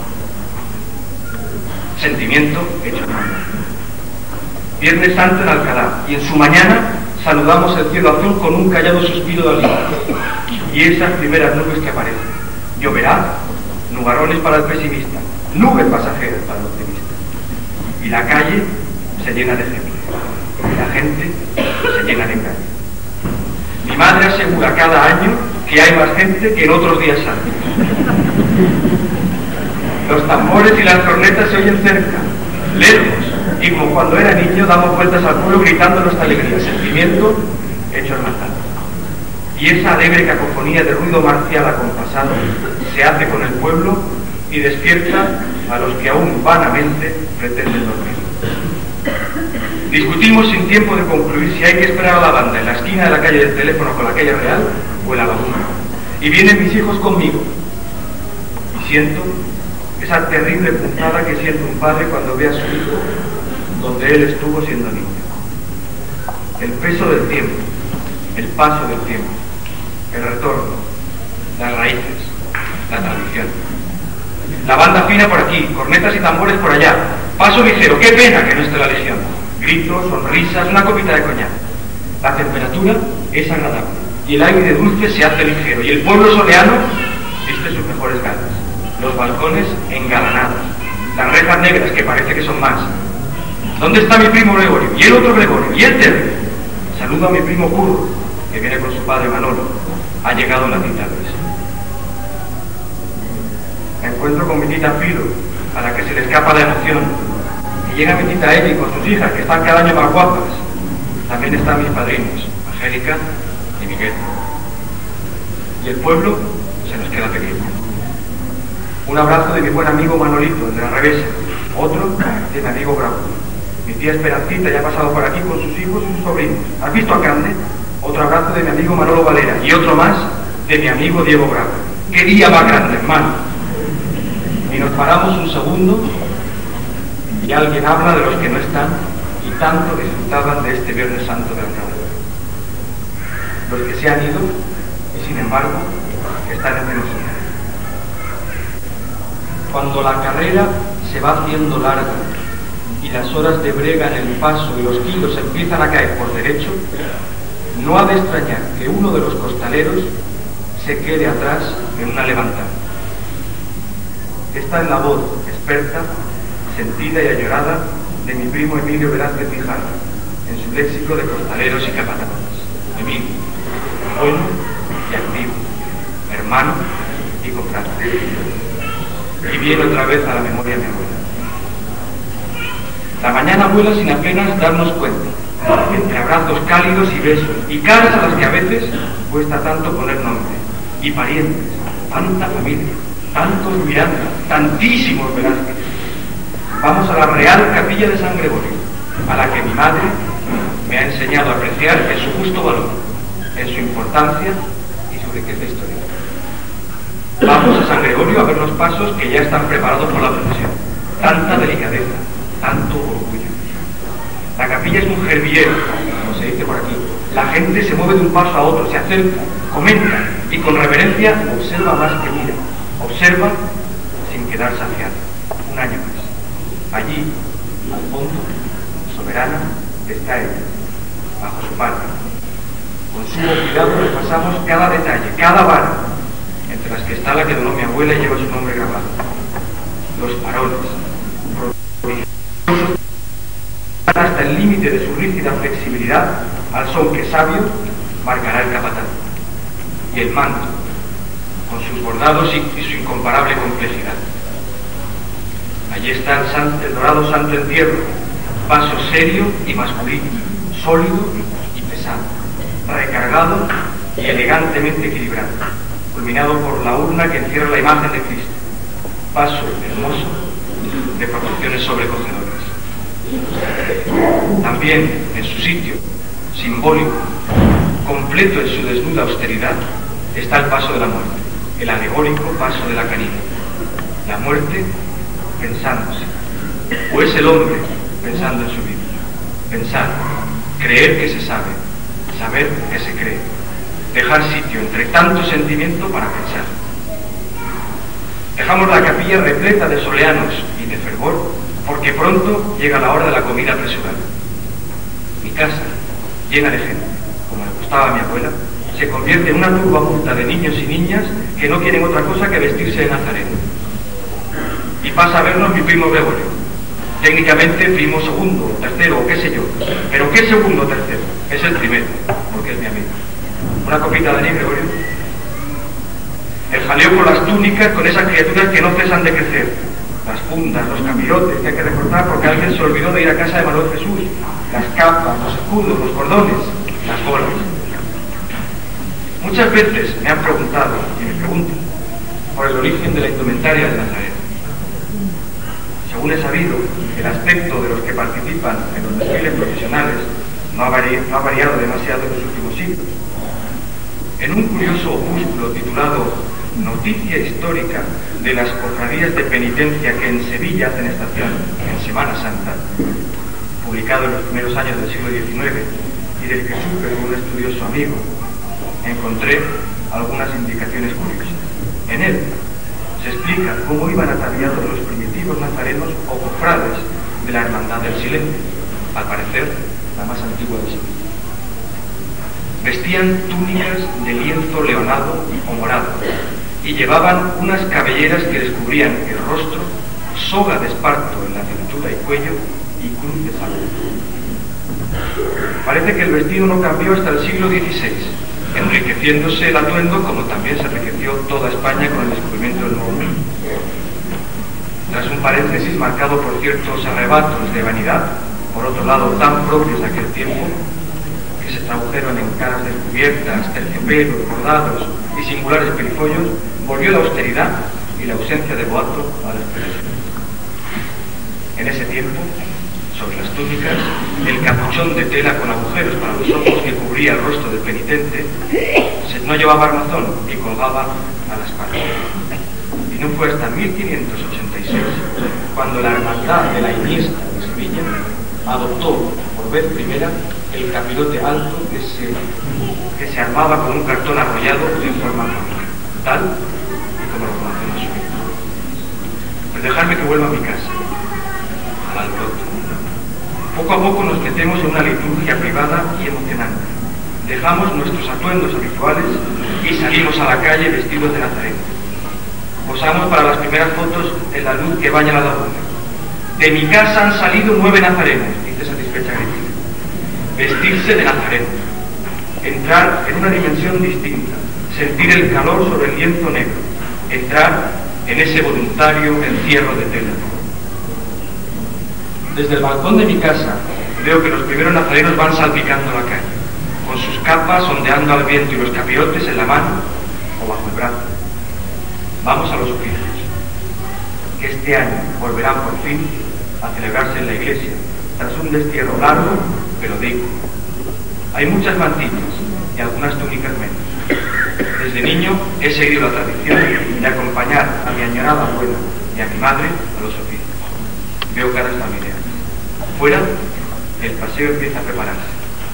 Sentimiento hecho mano. Viernes Santo en Alcalá, y en su mañana saludamos el cielo azul con un callado suspiro de aliento y esas primeras nubes que aparecen. Lloverá, nubarrones para el pesimista, nubes pasajeras para el optimista. Y la calle se llena de gente, y la gente se llena de engaño. Mi madre asegura cada año que hay más gente que en otros días santos. Los tambores y las cornetas se oyen cerca, lejos, y como cuando era niño damos vueltas al pueblo gritando nuestra alegría, sentimiento hecho hermandad. Y esa alegre cacofonía de ruido marcial acompasado se hace con el pueblo y despierta a los que aún vanamente pretenden dormir. Discutimos sin tiempo de concluir si hay que esperar a la banda en la esquina de la calle del teléfono con la calle real o en la laguna. Y vienen mis hijos conmigo. Y siento esa terrible punzada que siente un padre cuando ve a su hijo donde él estuvo siendo niño. El peso del tiempo, el paso del tiempo, el retorno, las raíces, la tradición. La banda fina por aquí, cornetas y tambores por allá. Paso ligero, qué pena que no esté la legión. Gritos, sonrisas, una copita de coñac. La temperatura es agradable y el aire dulce se hace ligero y el pueblo soleano viste sus mejores galas. Los balcones engalanados, las rejas negras que parece que son más. ¿Dónde está mi primo Gregorio? Y el otro Gregorio, y el tercero. Saludo a mi primo Curro, que viene con su padre Manolo. Ha llegado la tita Luisa. Me encuentro con mi tita Filo, a la que se le escapa la emoción. Y llega mi tita Eli con sus hijas, que están cada año más guapas. También están mis padrinos, Angélica y Miguel. Y el pueblo se nos queda pequeño. Un abrazo de mi buen amigo Manolito, el de la Revesa. Otro de mi amigo Bravo. Mi tía Esperancita ya ha pasado por aquí con sus hijos y sus sobrinos. ¿Has visto a Cande? Otro abrazo de mi amigo Manolo Valera. Y otro más de mi amigo Diego Bravo. ¡Qué día más grande, hermano! Y nos paramos un segundo y alguien habla de los que no están y tanto disfrutaban de este Viernes Santo de Alcalá. Los que se han ido y sin embargo están entre nosotros. Cuando la carrera se va haciendo larga y las horas de brega en el paso y los kilos empiezan a caer por derecho, no ha de extrañar que uno de los costaleros se quede atrás en una levantada. Esta es la voz experta, sentida y añorada de mi primo Emilio Velázquez Mijares, en su léxico de costaleros y capatanes. Emilio, bueno y activo, hermano y confrate. Y viene otra vez a la memoria mi abuela. La mañana vuela sin apenas darnos cuenta, entre abrazos cálidos y besos, y caras a las que a veces cuesta tanto poner nombre, y parientes, tanta familia, tantos Miranda, tantísimos Velázquez. Vamos a la Real Capilla de San Gregorio, a la que mi madre me ha enseñado a apreciar en su justo valor, en su importancia y su riqueza histórica. Vamos a San Gregorio a ver los pasos que ya están preparados por la procesión. Tanta delicadeza, tanto orgullo. La capilla es un gervillero, como se dice por aquí. La gente se mueve de un paso a otro, se acerca, comenta y con reverencia observa más que mira. Observa sin quedar saciado. Un año más. Allí, al fondo, soberana, está ella, bajo su palma. Con sumo cuidado repasamos cada detalle, cada vara, entre las que está la que donó mi abuela y lleva su nombre grabado. Los paroles, prodigiosos hasta el límite de su rígida flexibilidad, al son que sabio marcará el capataz. Y el manto, con sus bordados y su incomparable complejidad. Allí está el dorado santo entierro, paso serio y masculino, sólido y pesado, recargado y elegantemente equilibrado, culminado por la urna que encierra la imagen de Cristo. Paso hermoso, de proporciones sobrecogedoras. También en su sitio, simbólico, completo en su desnuda austeridad, está el paso de la muerte, el alegórico paso de la canina. La muerte pensándose, o es el hombre pensando en su vida. Pensar, creer que se sabe, saber que se cree, dejar sitio entre tanto sentimiento para pensar. Dejamos la capilla repleta de soleanos y de fervor, porque pronto llega la hora de la comida apresurada. Mi casa, llena de gente, como le gustaba a mi abuela, se convierte en una turba multa de niños y niñas que no quieren otra cosa que vestirse de nazareno. Y pasa a vernos mi primo Gregorio, técnicamente primo segundo, tercero o qué sé yo, pero ¿qué segundo o tercero? Es el primero, porque es mi amigo. ¿Una copita de anís, Gregorio? El jaleo por las túnicas con esas criaturas que no cesan de crecer, las fundas, los capirotes que hay que recortar porque alguien se olvidó de ir a casa de Manuel Jesús, las capas, los escudos, los cordones, las bolas. Muchas veces me han preguntado, y me preguntan, por el origen de la indumentaria del Nazareno. Según he sabido, el aspecto de los que participan en los desfiles profesionales no ha variado demasiado en los últimos siglos. En un curioso opúsculo titulado Noticia histórica de las cofradías de penitencia que en Sevilla hacen estación en Semana Santa, publicado en los primeros años del siglo XIX y del que supe con un estudioso amigo, encontré algunas indicaciones curiosas. En él se explica cómo iban ataviados los primitivos nazarenos o cofrades de la Hermandad del Silencio, al parecer la más antigua de Sevilla. Vestían túnicas de lienzo leonado o morado y llevaban unas cabelleras que descubrían el rostro, soga de esparto en la cintura y cuello y cruz de sable. Parece que el vestido no cambió hasta el siglo XVI, enriqueciéndose el atuendo como también se enriqueció toda España con el descubrimiento del Nuevo Mundo. Tras un paréntesis marcado por ciertos arrebatos de vanidad, por otro lado tan propios de aquel tiempo, que se tradujeron en caras descubiertas, terciopelos, bordados y singulares perifollos, volvió la austeridad y la ausencia de boato a la expresión. En ese tiempo, sobre las túnicas, el capuchón de tela con agujeros para los ojos que cubría el rostro del penitente no llevaba armazón y colgaba a la espalda. Y no fue hasta 1586 cuando la Hermandad de la Iniesta de Sevilla adoptó por vez primera el capirote alto que se armaba con un cartón arrollado en forma cónica, tal y como lo conocemos hoy. Pues dejadme que vuelva a mi casa, al alboroto. Poco a poco nos metemos en una liturgia privada y emocionante. Dejamos nuestros atuendos habituales y salimos a la calle vestidos de nazareno. Posamos para las primeras fotos en la luz que baña la laguna. De mi casa han salido 9 nazarenos, dice satisfecha Cristina. Vestirse de nazareno. Entrar en una dimensión distinta. Sentir el calor sobre el lienzo negro. Entrar en ese voluntario encierro de tela. Desde el balcón de mi casa veo que los primeros nazarenos van salpicando la calle, con sus capas ondeando al viento y los capirotes en la mano o bajo el brazo. Vamos a los oficios, que este año volverán por fin a celebrarse en la iglesia, tras un destierro largo, pero digno. Hay muchas mantillas y algunas túnicas menos. Desde niño he seguido la tradición de acompañar a mi añorada abuela y a mi madre a los oficios. Veo caras familiares. Fuera, el paseo empieza a prepararse.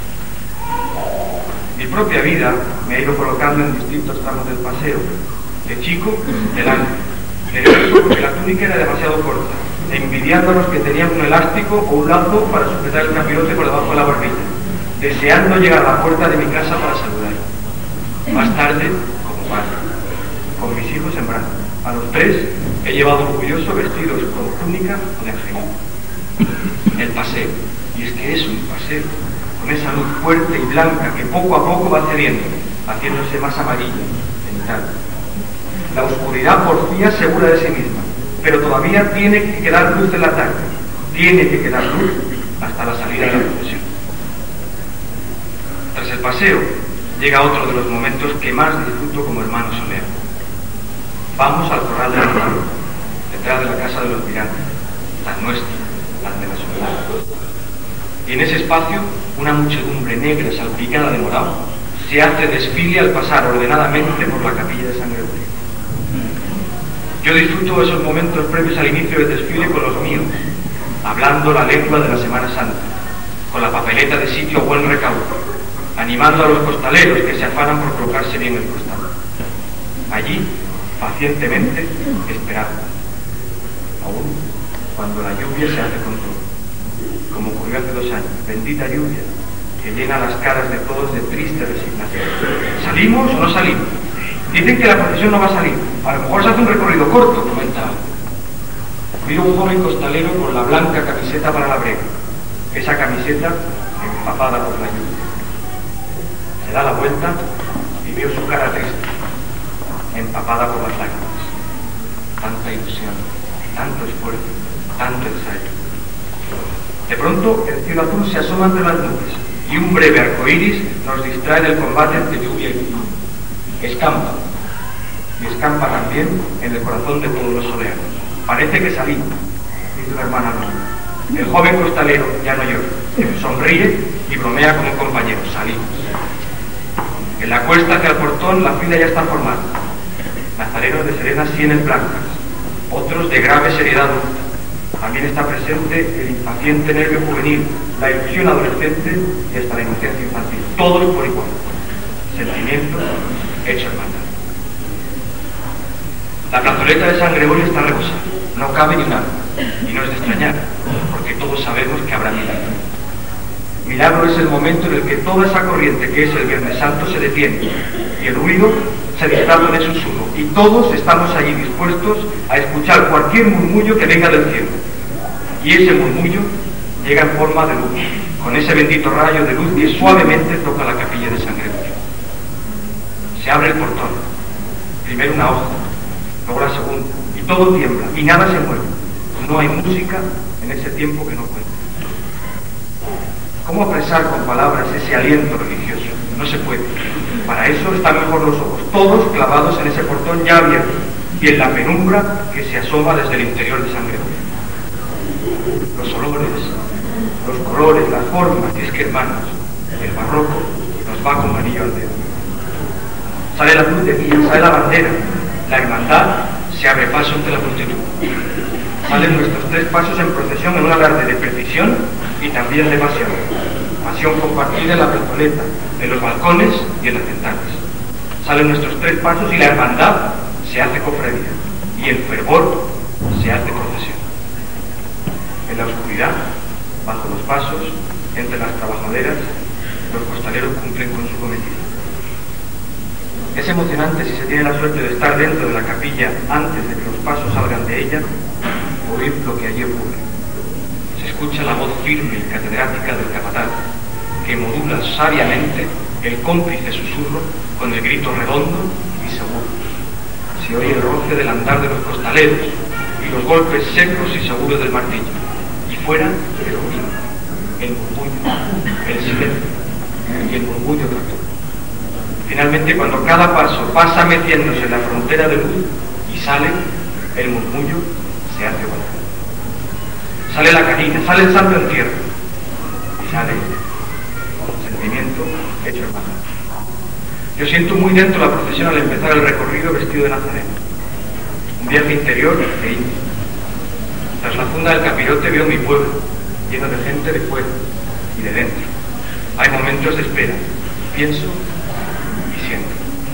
Mi propia vida me ha ido colocando en distintos tramos del paseo. De chico, delante. Nervioso porque la túnica era demasiado corta, envidiando a los que tenían un elástico o un lazo para sujetar el capirote por debajo de la barbilla, deseando llegar a la puerta de mi casa para saludar. Más tarde, como padre, con mis hijos en brazos. A los 3 he llevado orgulloso vestidos con túnica o de angelito. El paseo, y es que es un paseo, con esa luz fuerte y blanca que poco a poco va cediendo, haciéndose más amarilla, mental. La oscuridad porfía segura de sí misma, pero todavía tiene que quedar luz en la tarde, tiene que quedar luz hasta la salida de la procesión. Tras el paseo, llega otro de los momentos que más disfruto como hermano solero. Vamos al corral de la Hermandad, detrás de la casa de los Mirantes, la nuestra, la de la Soledad. Y en ese espacio, una muchedumbre negra salpicada de morado se hace desfile al pasar ordenadamente por la capilla de San Gregorio. Yo disfruto esos momentos previos al inicio del desfile con los míos, hablando la lengua de la Semana Santa, con la papeleta de sitio a buen recaudo, animando a los costaleros que se afanan por colocarse bien el costado. Allí, pacientemente, esperando. Aún cuando la lluvia se hace con todo, como ocurrió hace 2 años, bendita lluvia, que llena las caras de todos de triste resignación. ¿Salimos o no salimos? Dicen que la procesión no va a salir, a lo mejor se hace un recorrido corto, comenta. Miro un joven costalero con la blanca camiseta para la brega, esa camiseta empapada por la lluvia. Se da la vuelta y veo su cara triste, empapada por las lágrimas. Tanta ilusión, tanto esfuerzo, tanto ensayo. De pronto, el cielo azul se asoma entre las nubes y un breve arcoíris nos distrae del combate entre lluvia y viento. Escampa, y escampa también en el corazón de todos los soleanos. Parece que salimos, dice una hermana Lola. El joven costalero ya no llora, sonríe y bromea con un compañero. Salimos. En la cuesta hacia el portón la fila ya está formada. Nazarenos de serenas sienes blancas, otros de grave seriedad adulta. También está presente el impaciente nervio juvenil, la ilusión adolescente y hasta la inocencia infantil. Todos por igual. Sentimiento hecho hermandad. La plazoleta de San Gregorio está rebosada. No cabe ni un alma. Y no es de extrañar, porque todos sabemos que habrá milagro. Milagro es el momento en el que toda esa corriente que es el Viernes Santo se detiene y el ruido se disfraza de susurro y todos estamos allí dispuestos a escuchar cualquier murmullo que venga del cielo. Y ese murmullo llega en forma de luz, con ese bendito rayo de luz que suavemente toca la capilla de San Gregorio. Se abre el portón, primero una hoja, luego la segunda, y todo tiembla y nada se mueve. No hay música en ese tiempo que no cuenta. ¿Cómo apresar con palabras ese aliento religioso? No se puede. Para eso están mejor los ojos, todos clavados en ese portón ya abierto y en la penumbra que se asoma desde el interior de San Gregorio. Los olores, los colores, las formas, y es que hermanos, el barroco nos va como anillo al dedo. Sale la cruz de guía, sale la bandera, la hermandad se abre paso entre la multitud. Salen nuestros 3 pasos en procesión en un alarde de precisión y también de pasión. Pasión compartida en la plazoleta, en los balcones y en las ventanas. Salen nuestros 3 pasos y la hermandad se hace cofradía y el fervor se hace procesión. En la oscuridad, bajo los pasos, entre las trabajaderas, los costaleros cumplen con su cometido. Es emocionante, si se tiene la suerte de estar dentro de la capilla antes de que los pasos salgan de ella, oír lo que allí ocurre. Se escucha la voz firme y catedrática del capataz, que modula sabiamente el cómplice susurro con el grito redondo y seguro. Se oye el roce del andar de los costaleros y los golpes secos y seguros del martillo. Y fuera, el ruido, el murmullo, el silencio y el murmullo de todo. Finalmente, cuando cada paso pasa metiéndose en la frontera de luz y sale, el murmullo se hace voz. Sale la canina, sale el santo en tierra y sale sentimiento hecho hermandad. Yo siento muy dentro la procesión al empezar el recorrido vestido de nazareno. Un viaje interior e íntimo. Tras la funda del capirote veo mi pueblo, lleno de gente de fuera y de dentro. Hay momentos de espera. Pienso y siento.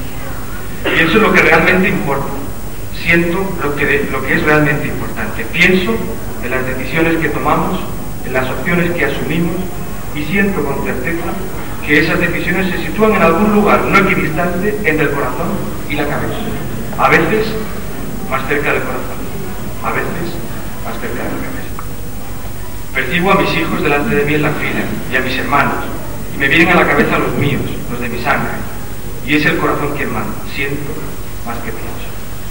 Pienso en lo que realmente importa. Siento lo que es realmente importante. Pienso en las decisiones que tomamos, en las opciones que asumimos y siento con certeza que esas decisiones se sitúan en algún lugar no equidistante entre el corazón y la cabeza. A veces más cerca del corazón, a veces más cerca de la cabeza. Percibo a mis hijos delante de mí en la fila y a mis hermanos y me vienen a la cabeza los míos, los de mi sangre, y es el corazón quien manda. Siento más que pienso.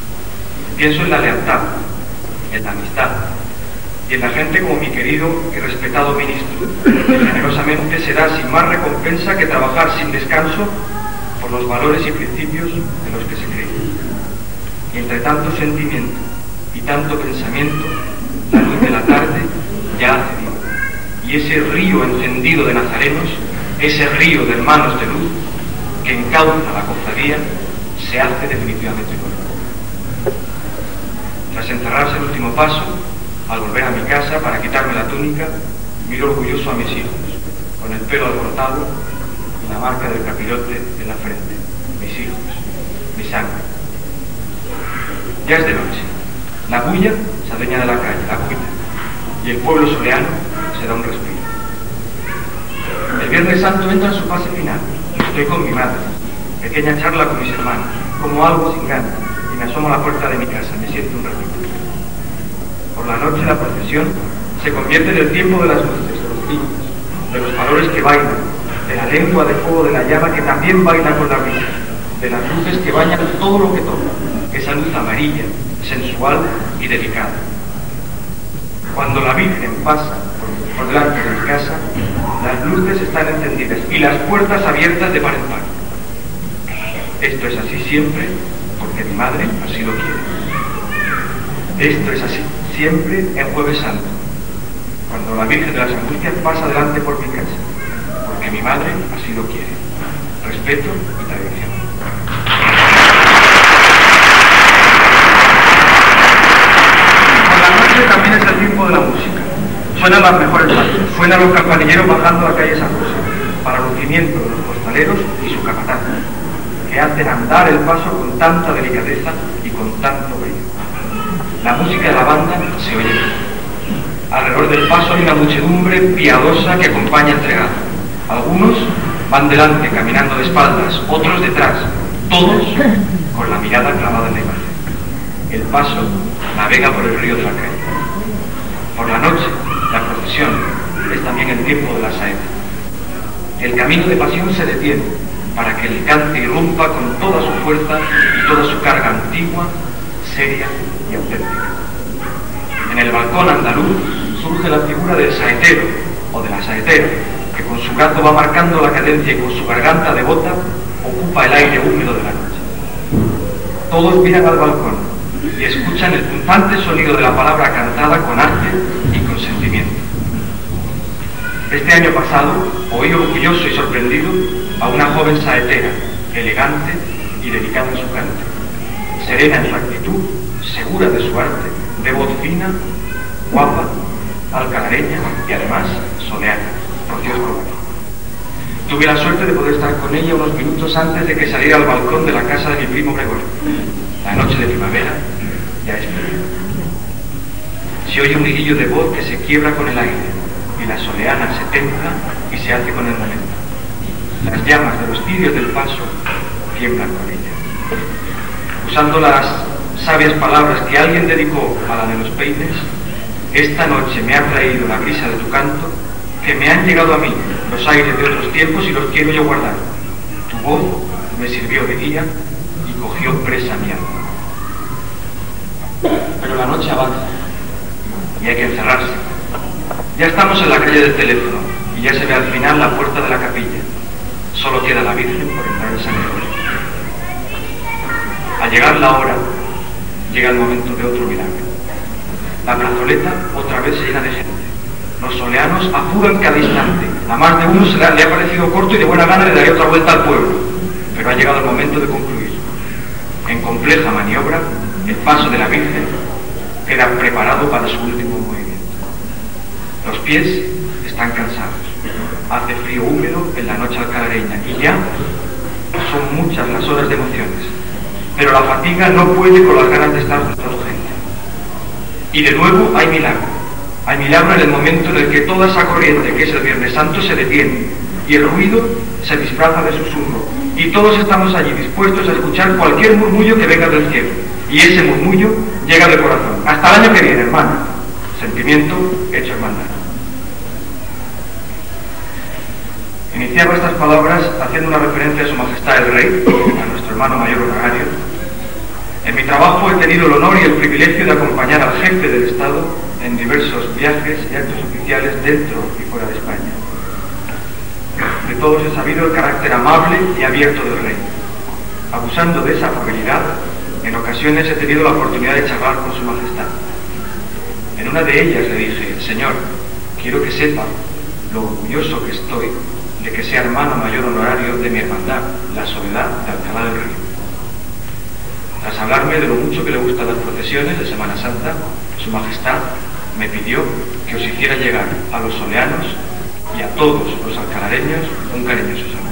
Pienso en la lealtad, en la amistad y en la gente como mi querido y respetado ministro, que generosamente será sin más recompensa que trabajar sin descanso por los valores y principios en los que se cree. Y entre tanto sentimiento y tanto pensamiento, la luz de la tarde ya ha cedido. Y ese río encendido de nazarenos, ese río de hermanos de luz, que encauza la cofradía, se hace definitivamente nuevo. Tras encerrarse el último paso, al volver a mi casa para quitarme la túnica, miro orgulloso a mis hijos, con el pelo alborotado y la marca del capirote en la frente. Mis hijos, mi sangre. Ya es de noche. La bulla se adueña de la calle, la bulla, y el pueblo soleano se da un respiro. El Viernes Santo entra en su fase final. Estoy con mi madre, pequeña charla con mis hermanos, como algo sin ganas, y me asomo a la puerta de mi casa, me siento un ratito. Por la noche la procesión se convierte en el tiempo de las luces, de los niños, de los valores que bailan, de la lengua de fuego de la llama que también baila con la risa, de las luces que bañan todo lo que toca, esa luz amarilla, sensual y delicada. Cuando la Virgen pasa por delante de mi casa, las luces están encendidas y las puertas abiertas de par en par. Esto es así siempre porque mi madre así lo quiere. Esto es así siempre en Jueves Santo, cuando la Virgen de las Angustias pasa delante por mi casa, porque mi madre así lo quiere. Respeto y tradición. Por la noche también es el tiempo de la música. Suenan las mejores marchas, suenan los campanilleros bajando la calle San Rosa, para lucimiento de los costaleros y su capataz, que hacen andar el paso con tanta delicadeza y con tanto brillo. La música de la banda se oye bien. Alrededor del paso hay una muchedumbre piadosa que acompaña entregada. Algunos van delante caminando de espaldas, otros detrás, todos con la mirada clavada en la imagen. El paso navega por el río de la calle. Por la noche, la procesión es también el tiempo de la saeta. El camino de pasión se detiene para que el cante irrumpa con toda su fuerza y toda su carga antigua, seria y auténtica. En el balcón andaluz surge la figura del saetero o de la saetera, que con su brazo va marcando la cadencia y con su garganta devota ocupa el aire húmedo de la noche. Todos miran al balcón y escuchan el punzante sonido de la palabra cantada con arte y con sentimiento. Este año pasado oí orgulloso y sorprendido a una joven saetera, elegante y delicada en su canto, serena en su actitud, segura de su arte, de voz fina, guapa, alcalareña y además soleada, Rocío Escobar. Tuve la suerte de poder estar con ella unos minutos antes de que saliera al balcón de la casa de mi primo Gregorio. La noche de primavera ya es fría. Se oye un hilillo de voz que se quiebra con el aire y la soleana se templa y se hace con el momento. Las llamas de los cirios del paso tiemblan con ella. Usando las sabias palabras que alguien dedicó a la de los peines, esta noche me ha traído la brisa de tu canto, que me han llegado a mí los aires de otros tiempos y los quiero yo guardar. Tu voz me sirvió de guía y cogió presa mi alma. Pero la noche avanza y hay que encerrarse. Ya estamos en la calle del teléfono y ya se ve al final la puerta de la capilla. Solo queda la Virgen por entrar en San Gregorio. Al llegar la hora, llega el momento de otro milagro. La plazoleta otra vez se llena de gente. Los soleanos apuran cada instante. A más de uno le ha parecido corto y de buena gana le daría otra vuelta al pueblo. Pero ha llegado el momento de concluir. En compleja maniobra, el paso de la Virgen queda preparado para su último movimiento. Los pies están cansados. Hace frío húmedo en la noche alcalareña y ya son muchas las horas de emociones. Pero la fatiga no puede con las ganas de estar junto a su gente. Y de nuevo hay milagro. Hay milagro en el momento en el que toda esa corriente que es el Viernes Santo se detiene y el ruido se disfraza de susurro. Y todos estamos allí dispuestos a escuchar cualquier murmullo que venga del cielo. Y ese murmullo llega del corazón. Hasta el año que viene, hermano. Sentimiento hecho hermandad. Iniciaba estas palabras haciendo una referencia a Su Majestad el Rey, a nuestro hermano mayor honorario. En mi trabajo he tenido el honor y el privilegio de acompañar al jefe del Estado en diversos viajes y actos oficiales dentro y fuera de España. De todos he sabido el carácter amable y abierto del Rey. Abusando de esa afabilidad, en ocasiones he tenido la oportunidad de charlar con Su Majestad. En una de ellas le dije: Señor, quiero que sepa lo orgulloso que estoy de que sea hermano mayor honorario de mi hermandad, la Soledad de Alcalá del Río. Tras hablarme de lo mucho que le gustan las procesiones de Semana Santa, Su Majestad me pidió que os hiciera llegar a los soleanos y a todos los alcalareños un cariñoso saludo.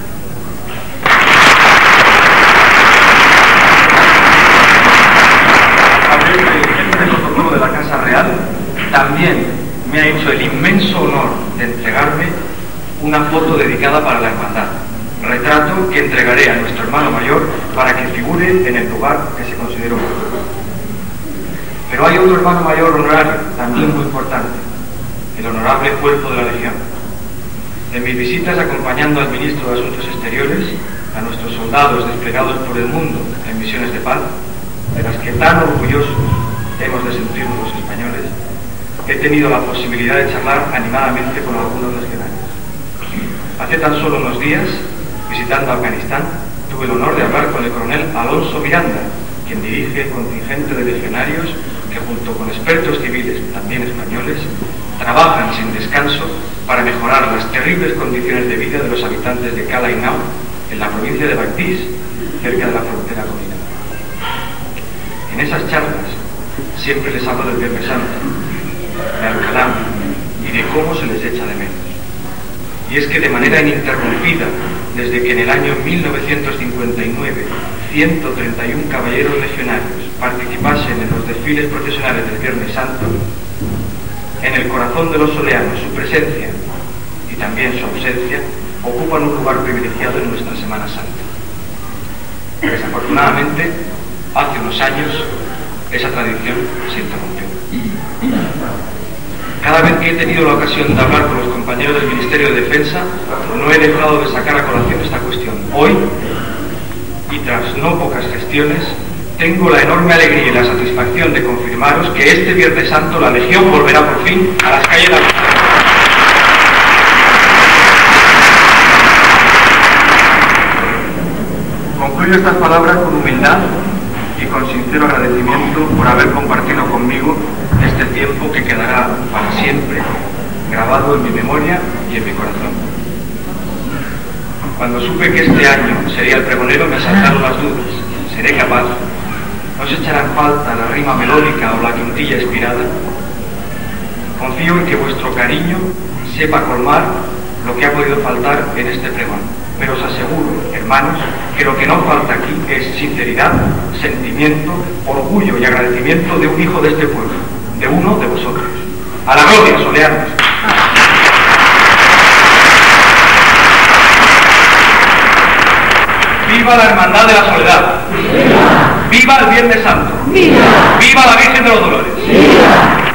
El jefe de protocolo de la Casa Real también me ha hecho el inmenso honor de entregarme una foto dedicada para la hermandad, retrato que entregaré a nuestro hermano mayor para que figure en el lugar que se consideró oportuno. Pero hay otro hermano mayor honorario, también muy importante, el honorable Cuerpo de la Legión. En mis visitas acompañando al ministro de Asuntos Exteriores, a nuestros soldados desplegados por el mundo en misiones de paz, de las que tan orgullosos hemos de sentirnos los españoles, he tenido la posibilidad de charlar animadamente con algunos legionarios. Hace tan solo unos días, visitando Afganistán, tuve el honor de hablar con el coronel Alonso Miranda, quien dirige el contingente de legionarios que que junto con expertos civiles, también españoles, trabajan sin descanso para mejorar las terribles condiciones de vida de los habitantes de Cala y Nau, en la provincia de Baitís, cerca de la frontera con Irán. En esas charlas siempre les hablo del Viernes Santo, de Alcalá y de cómo se les echa de menos. Y es que de manera ininterrumpida, desde que en el año 1959 131 caballeros legionarios participasen en los desfiles procesionales del Viernes Santo, en el corazón de los soleanos su presencia y también su ausencia ocupan un lugar privilegiado en nuestra Semana Santa. Desafortunadamente, hace unos años esa tradición se interrumpió. Cada vez que he tenido la ocasión de hablar con los compañeros del Ministerio de Defensa, no he dejado de sacar a colación esta cuestión. Hoy, y tras no pocas gestiones, tengo la enorme alegría y la satisfacción de confirmaros que este Viernes Santo la Legión volverá por fin a las calles de la ciudad. Concluyo estas palabras con humildad y con sincero agradecimiento por haber compartido conmigo este tiempo que quedará para siempre grabado en mi memoria y en mi corazón. Cuando supe que este año sería el pregonero me asaltaron las dudas. ¿Seré capaz? ¿No se echará en falta la rima melódica o la quintilla inspirada? Confío en que vuestro cariño sepa colmar lo que ha podido faltar en este pregón. Pero os aseguro, hermanos, que lo que no falta aquí es sinceridad, sentimiento, orgullo y agradecimiento de un hijo de este pueblo, de uno de vosotros. ¡A la gloria, soleanos! ¡Viva la Hermandad de la Soledad! ¡Viva! ¡Viva el Viernes Santo! ¡Viva! ¡Viva la Virgen de los Dolores! ¡Viva!